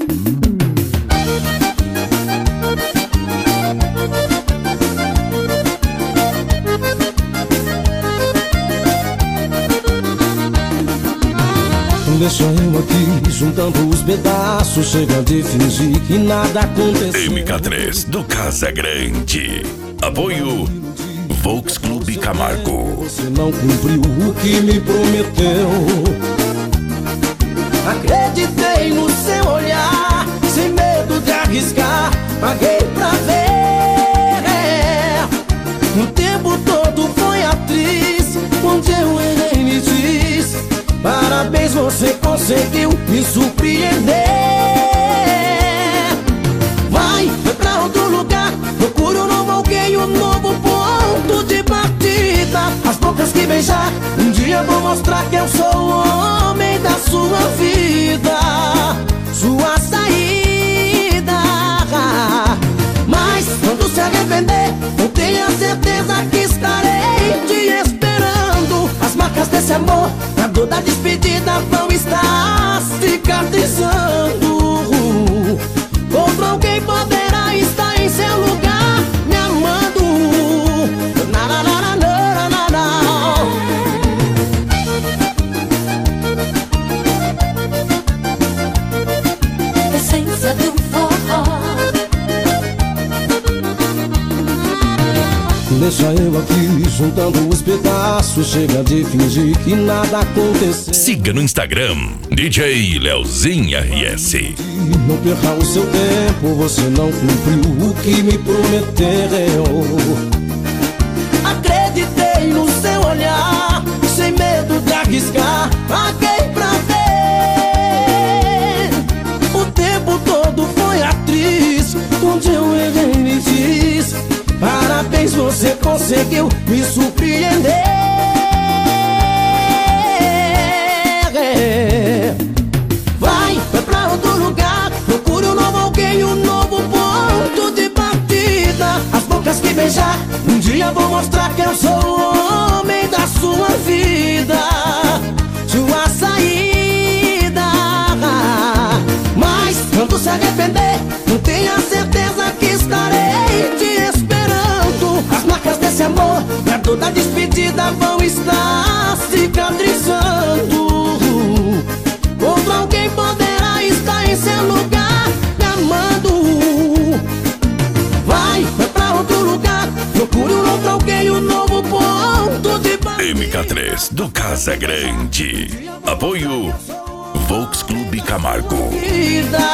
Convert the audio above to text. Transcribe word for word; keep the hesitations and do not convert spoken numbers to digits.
Deixa eu aqui juntando os pedaços, chega de fingir que nada aconteceu. M K três do Casa Grande. Apoio Volks Clube Camargo. Você não cumpriu o que me prometeu. Acreditei no seu olhar, sem medo de arriscar, paguei pra ver. O tempo todo foi atriz, onde eu errei me diz. Parabéns, você conseguiu me surpreender. Vai, vai pra outro lugar, procura um novo alguém, um novo ponto de partida. As bocas que beijar, um dia vou mostrar que eu sou o homem da sua vida, sua saída. Mas quando se arrepender, eu tenho a certeza que estarei te esperando. As marcas desse amor, na dor da despedida, vão estar cicatrizando. Outro alguém poderá estar em seu lugar, me amando. Na, na, na, na, na, na, na. Essência do forró. Deixa eu aqui juntando os pedaços, chega de fingir que nada aconteceu. Siga no Instagram D J Leozinho R S. Não perca o seu tempo, você não cumpriu o que me prometeu. Acreditei no seu olhar, sem medo de arriscar, paguei pra ver. O tempo todo foi atriz, onde eu errei me diz. Parabéns, você conseguiu me surpreender. Vai, vai pra outro lugar, procure um novo alguém, um novo ponto de partida. As bocas que beijar, um dia vou mostrar que eu sou o homem da sua vida, sua saída. Mas quando se arrepender, não tenha certeza que estarei te esperando. As marcas desse amor, na dor da despedida, vão estar cicatrizando. Outro alguém poderá estar em seu lugar, me amando. Vai, vai pra outro lugar, procure um outro alguém, um novo ponto de partida. M K três do Casa Grande. Apoio Volks Clube Camargo. Vida.